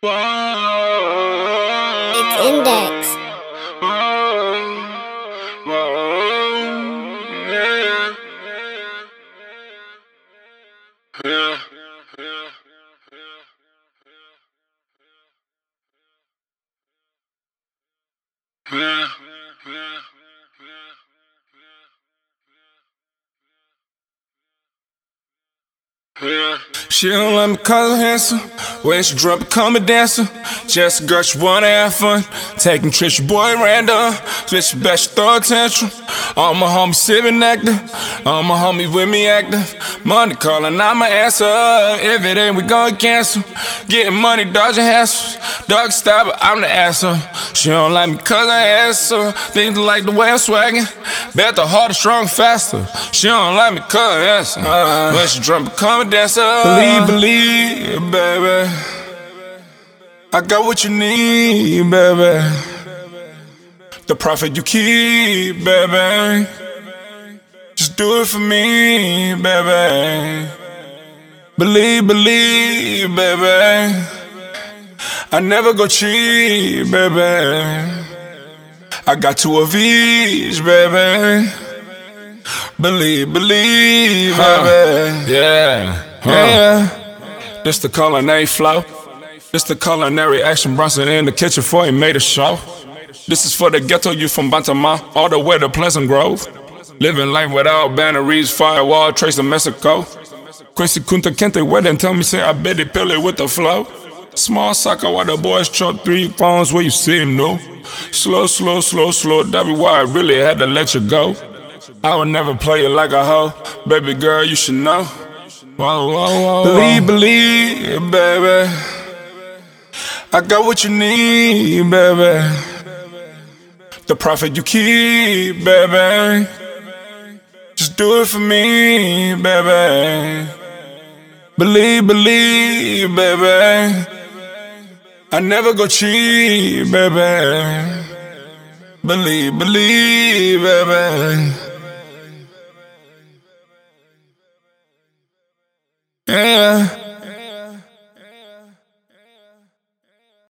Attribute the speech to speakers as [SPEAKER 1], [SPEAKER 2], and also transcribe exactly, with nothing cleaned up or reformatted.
[SPEAKER 1] It's Index.
[SPEAKER 2] She don't let me call her handsome. When she drop, become a dancer. Just a girl, she wanna have fun. Taking trips, your boy random. Bitch, you bet she throw a tantrum. All my homies sippin' active. All my homies with me active. Money calling, I'ma answer. If it ain't, we gon' cancel. Getting money, dodging hassles. Dog style, but I'm the asshole. She don't like me cause I asshole. Things like the way I'm swaggin'. Bet the harder, strong, faster. She don't like me cause I asshole. Uh, when she drunk, become a dancer. Believe, believe, baby. I got what you need, baby. The profit you keep, baby. Just do it for me, baby. Believe, believe, baby. I never go cheap, baby. I got two of each, baby. Believe, believe, huh. baby. Yeah, huh. yeah. This the culinary flow. This the culinary action. Bronson in the kitchen before he made a show. This is for the ghetto youth from Bantama, all the way to Pleasant Grove. Living life without banneries, firewall, trace of Mexico. Quincy Kunta Kente wet and tell me say I bet it Pele with the flow. Small soccer while the boys chop three phones where you see him, no. Slow, slow, slow, slow, that be why I really had to let you go. I would never play you like a hoe, baby girl, you should know. Whoa, whoa, whoa, believe, believe, baby. I got what you need, baby. The profit you keep, baby. Just do it for me, baby. Believe, believe, baby. I never go cheap, baby. Believe, believe, baby.